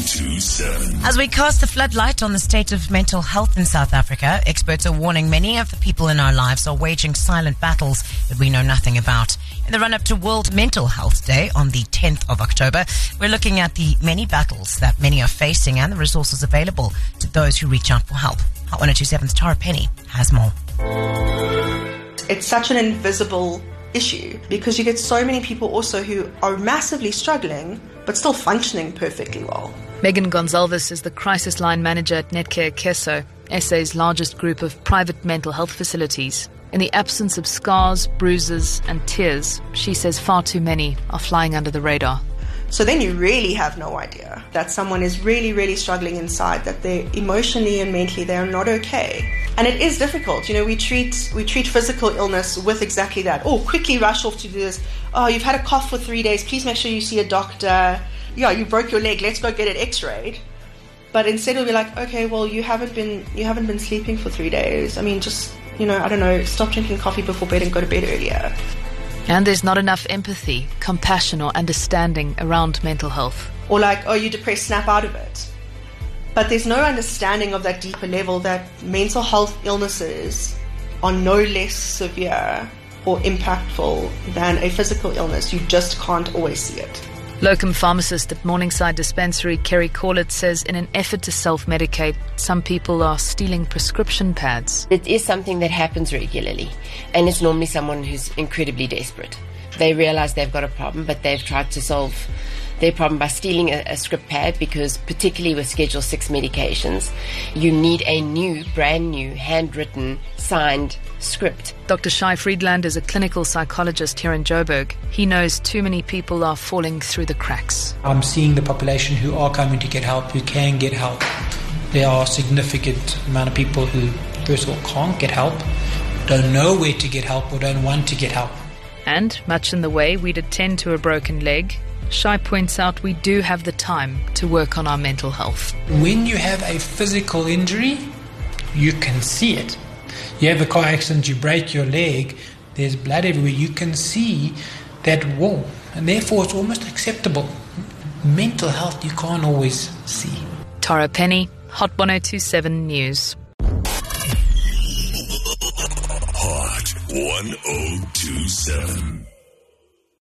1027. As we cast the floodlight on the state of mental health in South Africa, experts are warning many of the people in our lives are waging silent battles that we know nothing about. In the run-up to World Mental Health Day on the 10th of October, we're looking at the many battles that many are facing and the resources available to those who reach out for help. Hot 1027's Tara Penny has more. It's such an invisible issue because you get so many people also who are massively struggling but still functioning perfectly well. Megan Gonzalez is the crisis line manager at Netcare Keso, SA's largest group of private mental health facilities. In the absence of scars, bruises and tears, she says far too many are flying under the radar. So then you really have no idea that someone is really, really struggling inside, that they emotionally and mentally they are not okay. And it is difficult. You know, we treat physical illness with exactly that. Oh, quickly rush off to do this. Oh, you've had a cough for 3 days. Please make sure you see a doctor. Yeah, you broke your leg. Let's go get it x-rayed. But instead we'll be like, okay, well, you haven't been sleeping for 3 days. I mean, just, I don't know, stop drinking coffee before bed and go to bed earlier. And there's not enough empathy, compassion or understanding around mental health. Or like, oh, you're depressed, snap out of it. But there's no understanding of that deeper level that mental health illnesses are no less severe or impactful than a physical illness. You just can't always see it. Locum pharmacist at Morningside Dispensary, Kerry Corlett, says in an effort to self-medicate, some people are stealing prescription pads. It is something that happens regularly, and it's normally someone who's incredibly desperate. They realize they've got a problem, but they've tried to solve their problem by stealing a script pad, because particularly with Schedule 6 medications, you need a brand new, handwritten, signed script. Dr. Shai Friedland is a clinical psychologist here in Joburg. He knows too many people are falling through the cracks. I'm seeing the population who are coming to get help, who can get help. There are a significant amount of people who, first of all, can't get help, don't know where to get help, or don't want to get help. And, much in the way we'd attend to a broken leg, Shai points out we do have the time to work on our mental health. When you have a physical injury, you can see it. You have a car accident, you break your leg, there's blood everywhere, you can see that wall, and therefore it's almost acceptable. Mental health you can't always see. Tara Penny, Hot 1027 News. Hot 1027.